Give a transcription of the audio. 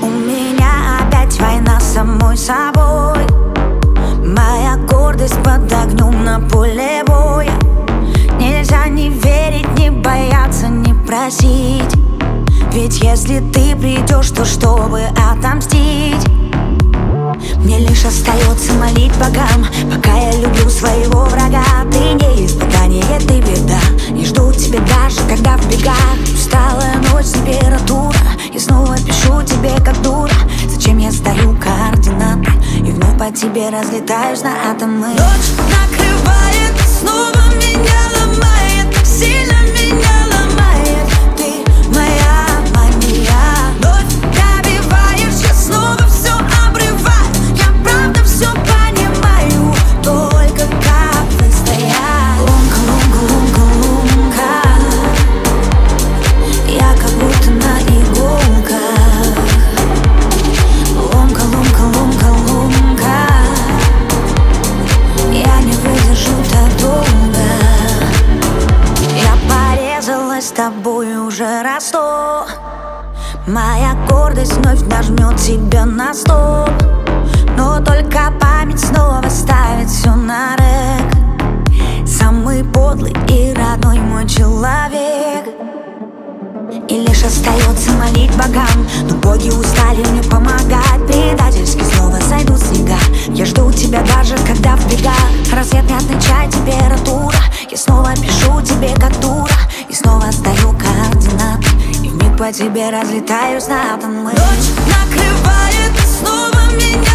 У меня опять война с самой собой. Моя гордость под огнем на поле боя. Нельзя не верить, не бояться, не просить. Ведь если ты придешь, то чтобы отомстить, мне лишь остается молить богам, пока я люблю своего врага. Ты не испытание, ты беда. Не жду тебя даже, когда в бегах. Усталая ночь, температура. Я снова пишу тебе, как дура. Зачем я сдаю координаты и вновь по тебе разлетаюсь на атомы. Ночь накрывает, снова меня ломает. Сильно меня ломает. Ты моя мания. Вновь добиваешь, я снова все обрываю. Я правда все понимаю, Только как выстоять. Ломка, ломка, ломка, ломка. Я как будто на иголках. Ломка, ломка, ломка, ломка. Я не выдержу так долго. Я порезалась с тобой уже раз 100. Моя гордость вновь нажмет тебя на стоп. Но только память снова ставит все на рэк. Самый подлый и родной мой человек. И лишь остается молить богам, но боги устали мне помогать. Предательски снова сойдут снега. Я жду тебя даже когда в бегах. Рассвет не отмечает температура. Я снова пишу тебе как дура. И снова сдаю координаты и вмиг по тебе разлетаюсь на атомы. ночь накрывает, снова меня